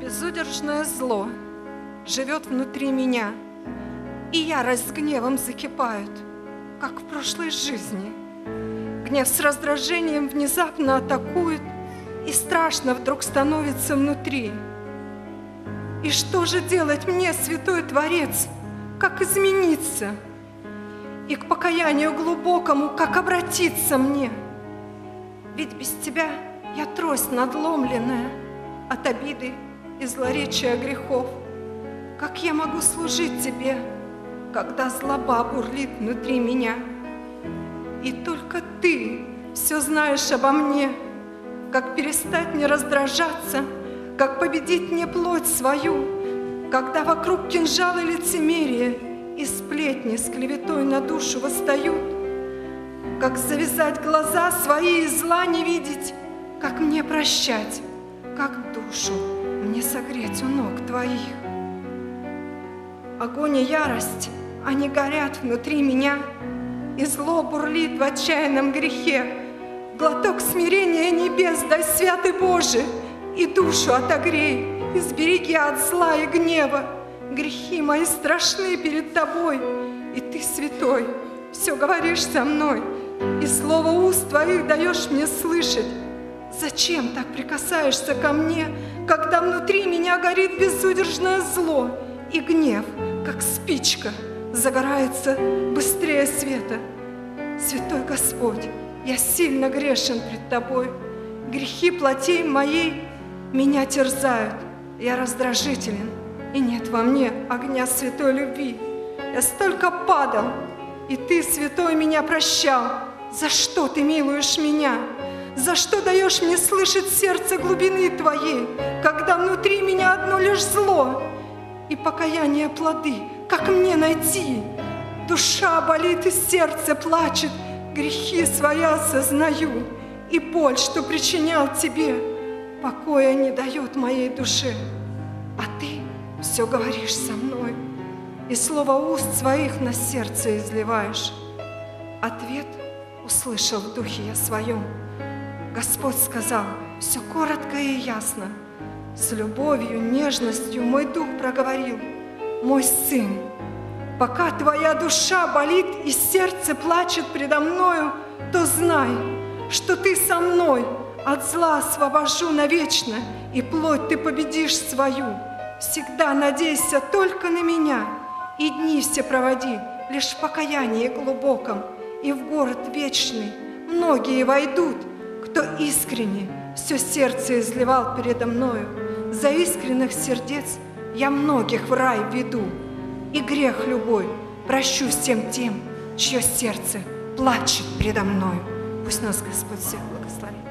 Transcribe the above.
Безудержное зло живет внутри меня, и ярость с гневом закипают, как в прошлой жизни. Гнев с раздражением внезапно атакует, и страшно вдруг становится внутри. И что же делать мне, Святой Творец? Как измениться? И к покаянию глубокому, как обратиться мне? Ведь без Тебя я трость надломленная от обиды и злоречия грехов. Как я могу служить Тебе, когда злоба бурлит внутри меня? И только Ты все знаешь обо мне, как перестать не раздражаться, как победить мне плоть свою, когда вокруг кинжалы лицемерия и сплетни с клеветой на душу восстают, как завязать глаза свои и зла не видеть, как мне прощать, как душу мне согреть у ног Твоих. Огонь и ярость, они горят внутри меня, и зло бурлит в отчаянном грехе. Глоток смирения небес дай, Святый Боже, и душу отогрей, и сбереги от зла и гнева. Грехи мои страшны перед Тобой, и Ты, Святой, все говоришь со мной, и слово уст Твоих даешь мне слышать. Зачем так прикасаешься ко мне, когда внутри меня горит безудержное зло, и гнев, как спичка, загорается быстрее света? Святой Господь, я сильно грешен пред Тобой. Грехи плотей моей меня терзают. Я раздражителен, и нет во мне огня святой любви. Я столько падал, и Ты, Святой, меня прощал. За что Ты милуешь меня? За что даешь мне слышать сердце глубины Твоей, когда внутри меня одно лишь зло? И покаяние плоды, как мне найти? Душа болит и сердце плачет, грехи свои осознаю, и боль, что причинял Тебе, покоя не дает моей душе. А Ты все говоришь со мной, и слово уст своих на сердце изливаешь. Ответ услышал в духе я своем. Господь сказал все коротко и ясно. С любовью, нежностью мой дух проговорил: мой сын, пока твоя душа болит и сердце плачет предо мною, то знай, что Ты со мной, от зла освобожу навечно, и плоть Ты победишь свою. Всегда надейся только на меня, и дни все проводи лишь в покаянии глубоком, и в город вечный многие войдут, кто искренне все сердце изливал передо мною. За искренних сердец я многих в рай веду, и грех любой прощу всем тем, чье сердце плачет предо мною. Пусть нас Господь всех благословит.